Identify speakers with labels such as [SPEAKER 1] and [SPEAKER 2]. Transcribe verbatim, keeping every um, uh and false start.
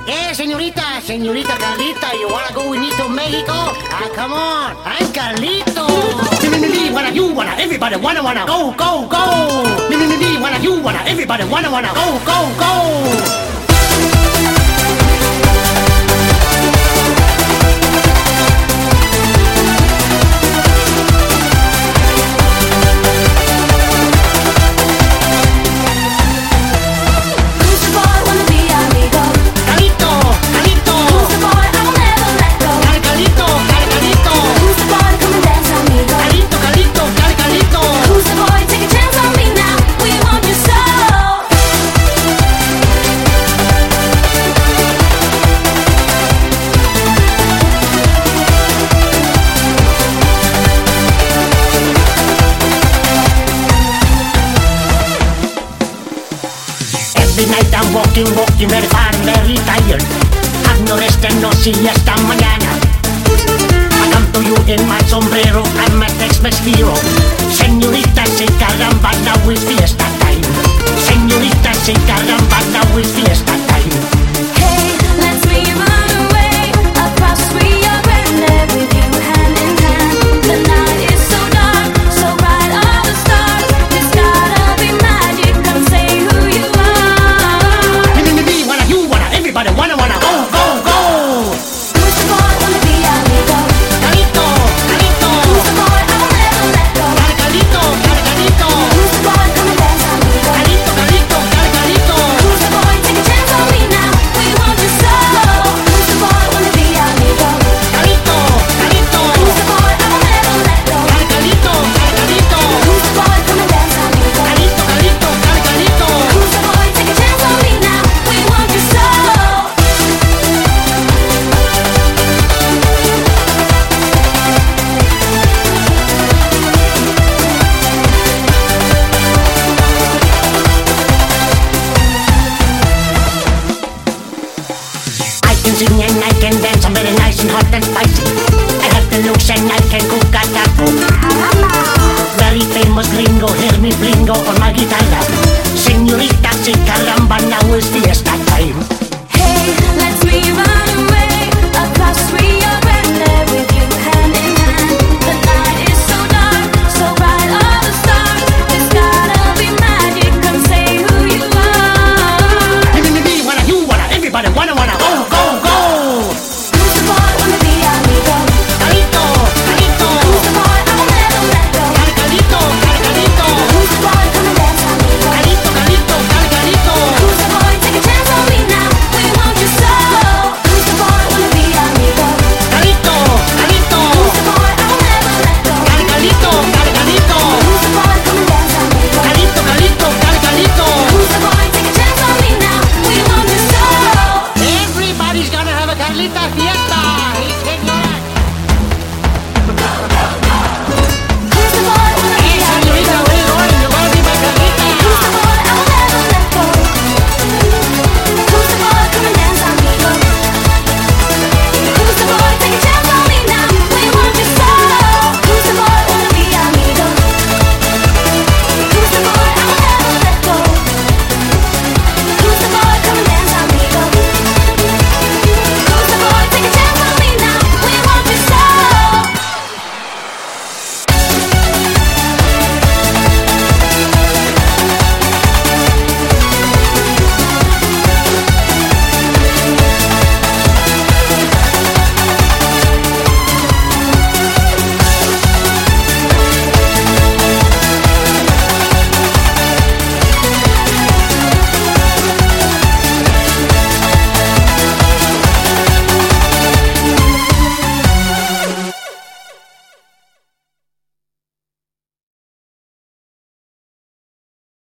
[SPEAKER 1] ¿Qué, señorita? Señorita Carlita, you wanna go with me to Mexico? Ah, come on. I'm Carlito. Me, me, me, me, wanna, you wanna, everybody wanna, wanna, go, go, go. Me, me, me, me, wanna, you wanna, everybody wanna, wanna, go, go, go. Every night I'm walking, walking very far, very tired. Have no rest and no siesta mañana. I come to you in my sombrero, I'm my Tex-Mex hero. Señorita, say caramba, now is fiesta time. Señorita, say caramba, now is fiesta time.
[SPEAKER 2] Hey, let's me run away across Rio Grande with you hand in hand. The night is so dark, so bright all the stars. There's gotta be magic, come say who you are.
[SPEAKER 1] Me, me, me, me, wanna, you wanna, everybody wanna, wanna, go, go, go.
[SPEAKER 2] Who's the boy, wanna be amigo?
[SPEAKER 1] Calito, Calito.
[SPEAKER 2] Who's the boy, I will never let go?
[SPEAKER 1] Cal, Calito, Cal, Calito.
[SPEAKER 2] Who's the boy, come and dance amigo?
[SPEAKER 1] Calito, Calito, Cal, Calito.
[SPEAKER 2] Who's the boy, take a chance on me now? We want you so. Who's the boy, wanna be amigo?
[SPEAKER 1] Calito, Calito.
[SPEAKER 2] Who's the boy, I will never let go?
[SPEAKER 1] Cal, Calito, Cal, Calito.
[SPEAKER 2] Who's the boy, come and dance amigo?
[SPEAKER 1] Calito, Calito, Cal, Calito.
[SPEAKER 2] Who's the boy, take a chance on me now? We want you so.
[SPEAKER 1] I can sing and I can dance, I'm very nice and hot and spicy. I have the looks and I can cook a taco. Very famous gringo, hear me blingo on my guitarra. Sing